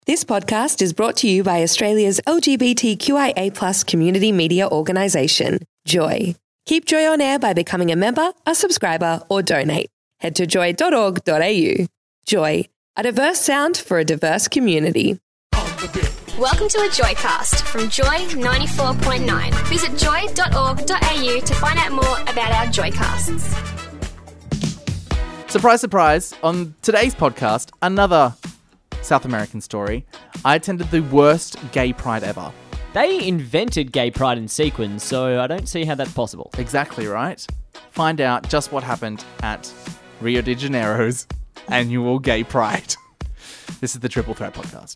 This podcast is brought to you by Australia's LGBTQIA+ community media organisation, Joy. Keep Joy on air by becoming a member, a subscriber, or donate. Head to joy.org.au. Joy, a diverse sound for a diverse community. Welcome to a Joycast from Joy 94.9. Visit joy.org.au to find out more about our Joycasts. Surprise, surprise. On today's podcast, another South American story. I attended the worst gay pride ever. They invented gay pride in sequins, so I don't see how that's possible. Exactly right. Find out just what happened at Rio de Janeiro's annual gay pride. This is the Triple Threat Podcast.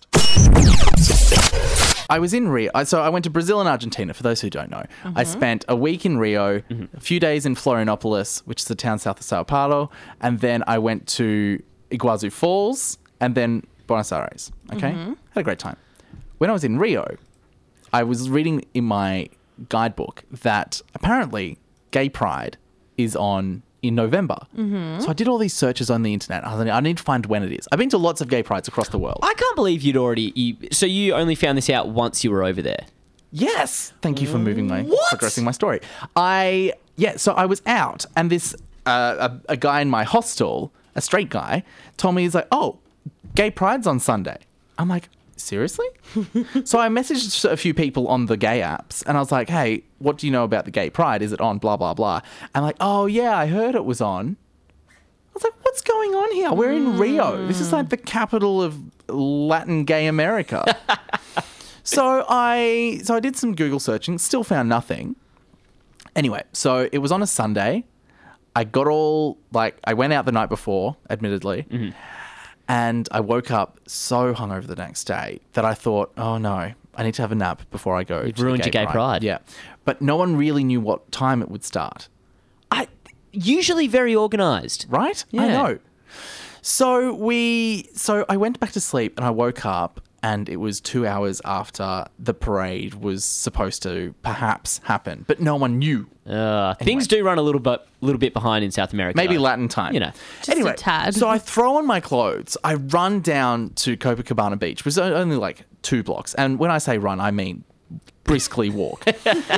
I was in Rio. So I went to Brazil and Argentina, for those who don't know. I spent a week in Rio, a few days in Florianopolis, which is a town south of Sao Paulo, and then I went to Iguazu Falls, and then Buenos Aires. Okay? Had a great time. When I was in Rio, I was reading in my guidebook that apparently gay pride is on in November. So I did all these searches on the internet. I need to find when it is. I've been to lots of gay prides across the world. I can't believe so you only found this out once you were over there? Yes. Thank you for progressing my story. So I was out, and this a guy in my hostel, a straight guy, told me, he's like, oh, gay pride's on Sunday. I'm like, seriously? So I messaged a few people on the gay apps, and I was like, hey, what do you know about the gay pride? Is it on? Blah, blah, blah. And like, oh, yeah, I heard it was on. I was like, what's going on here? We're in Rio. This is like the capital of Latin gay America. So I did some Google searching, still found nothing. Anyway, so it was on a Sunday. I went out the night before, admittedly. And I woke up so hungover the next day that I thought, oh no, I need to have a nap before I go to ruined the your gay pride. Yeah. But no one really knew what time it would start. Usually very organised. Right? Yeah. I know. So I went back to sleep and I woke up and it was 2 hours after the parade was supposed to perhaps happen. But no one knew. Things do run a little bit behind in South America. Maybe though. Latin time. You know. Just a tad. So I throw on my clothes. I run down to Copacabana Beach, which is only like 2 blocks. And when I say run, I mean briskly walk.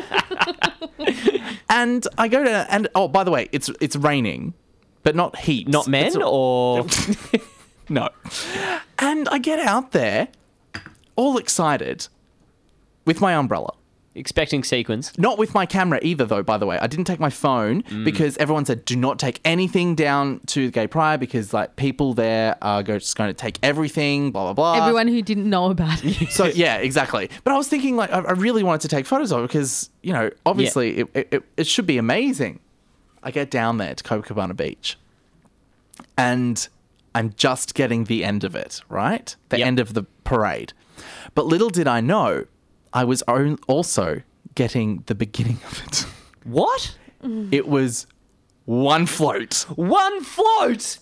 And I go to, and oh, by the way, it's raining, but not heaps. Not men or... No. And I get out there, all excited, with my umbrella. Expecting sequins. Not with my camera either, though, by the way. I didn't take my phone because everyone said, do not take anything down to the gay pride because, like, people there are just going to take everything, blah, blah, blah. Everyone who didn't know about it. So, yeah, exactly. But I was thinking, like, I really wanted to take photos of it because, you know, obviously it should be amazing. I get down there to Copacabana Beach and I'm just getting the end of it, right? The end of the parade. But little did I know, I was also getting the beginning of it. What? It was one float. One float?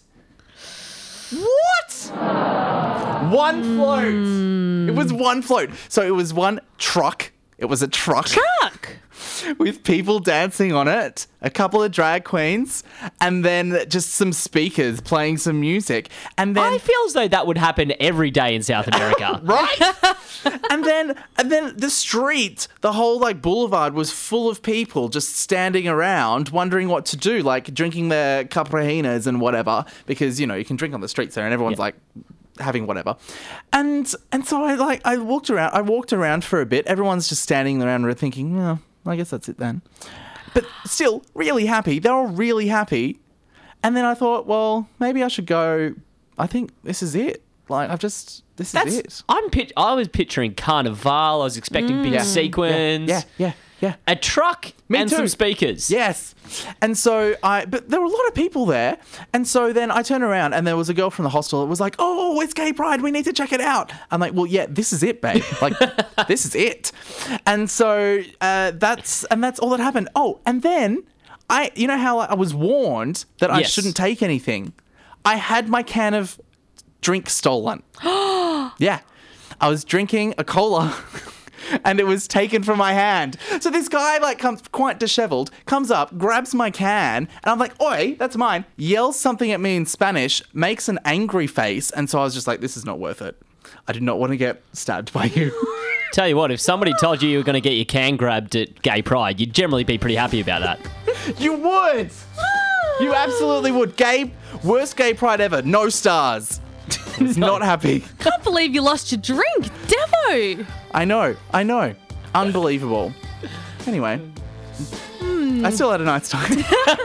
What? One float. It was one float. So it was one truck. It was a truck. With people dancing on it, a couple of drag queens, and then just some speakers playing some music. And then I feel as though that would happen every day in South America. Right? and then the street, the whole like boulevard was full of people just standing around wondering what to do, like drinking their caprijinas and whatever, because you know, you can drink on the streets there and everyone's like having whatever. And so I walked around for a bit. Everyone's just standing around and thinking, oh, I guess that's it then. But still really happy. They're all really happy. And then I thought, well, maybe I should go. I think this is it. Like, this is it. I was picturing Carnival. I was expecting big sequins. Yeah. A truck and some speakers. Yes. And so but there were a lot of people there. And so then I turned around and there was a girl from the hostel that was like, oh, it's gay pride. We need to check it out. I'm like, well, yeah, this is it, babe. Like, this is it. And so that's all that happened. Oh, and then you know how I was warned that I shouldn't take anything. I had my can of drink stolen. Yeah. I was drinking a cola and it was taken from my hand. So this guy comes quite disheveled, comes up, grabs my can, and I'm like, oi, that's mine, yells something at me in Spanish, makes an angry face, and so I was just like, this is not worth it. I did not want to get stabbed by you. Tell you what, if somebody told you were going to get your can grabbed at Gay Pride, you'd generally be pretty happy about that. You would. You absolutely would. Worst gay pride ever. No stars. It's not happy. Can't believe you lost your drink. Devo! I know. Unbelievable. Anyway, I still had a nice time.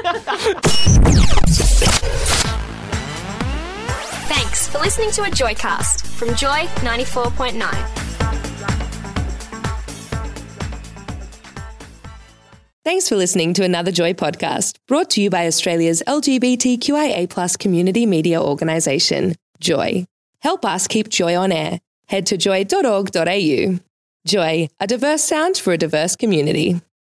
Thanks for listening to a Joycast from Joy 94.9. Thanks for listening to another Joy podcast, brought to you by Australia's LGBTQIA+ community media organisation, Joy. Help us keep Joy on air. Head to joy.org.au. Joy, a diverse sound for a diverse community.